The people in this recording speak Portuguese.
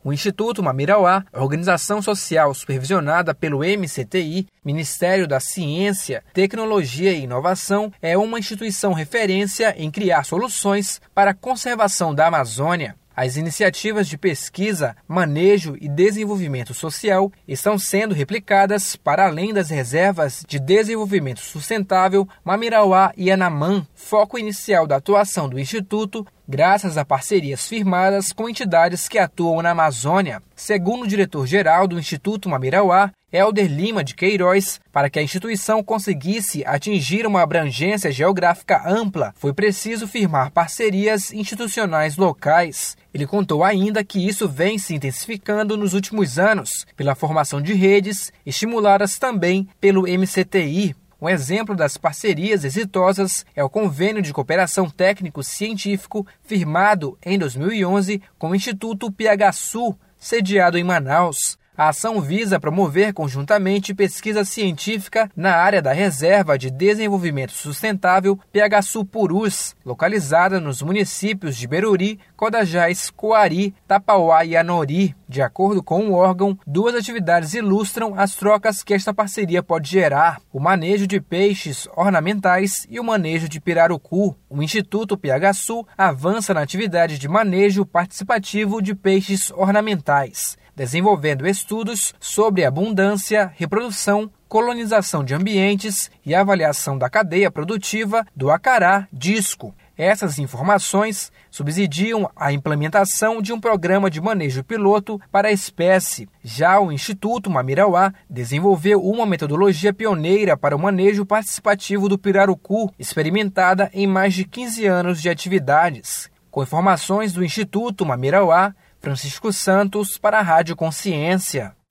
O Instituto Mamirauá, organização social supervisionada pelo MCTI, Ministério da Ciência, Tecnologia e Inovação, é uma instituição referência em criar soluções para a conservação da Amazônia. As iniciativas de pesquisa, manejo e desenvolvimento social estão sendo replicadas para além das reservas de desenvolvimento sustentável Mamirauá e Anamã, foco inicial da atuação do Instituto, graças a parcerias firmadas com entidades que atuam na Amazônia. Segundo o diretor-geral do Instituto Mamirauá, Helder Lima de Queiroz, para que a instituição conseguisse atingir uma abrangência geográfica ampla, foi preciso firmar parcerias institucionais locais. Ele contou ainda que isso vem se intensificando nos últimos anos, pela formação de redes, estimuladas também pelo MCTI. Um exemplo das parcerias exitosas é o Convênio de Cooperação Técnico-Científico firmado em 2011 com o Instituto PHSU, sediado em Manaus. A ação visa promover conjuntamente pesquisa científica na área da Reserva de Desenvolvimento Sustentável PHSU Purus, localizada nos municípios de Beruri, Codajás, Coari, Tapauá e Anori. De acordo com o órgão, duas atividades ilustram as trocas que esta parceria pode gerar: o manejo de peixes ornamentais e o manejo de pirarucu. O Instituto PHSU avança na atividade de manejo participativo de peixes ornamentais, desenvolvendo estudos sobre abundância, reprodução, colonização de ambientes e avaliação da cadeia produtiva do acará disco. Essas informações subsidiam a implementação de um programa de manejo piloto para a espécie. Já o Instituto Mamirauá desenvolveu uma metodologia pioneira para o manejo participativo do pirarucu, experimentada em mais de 15 anos de atividades. Com informações do Instituto Mamirauá, Francisco Santos para a Rádio Consciência.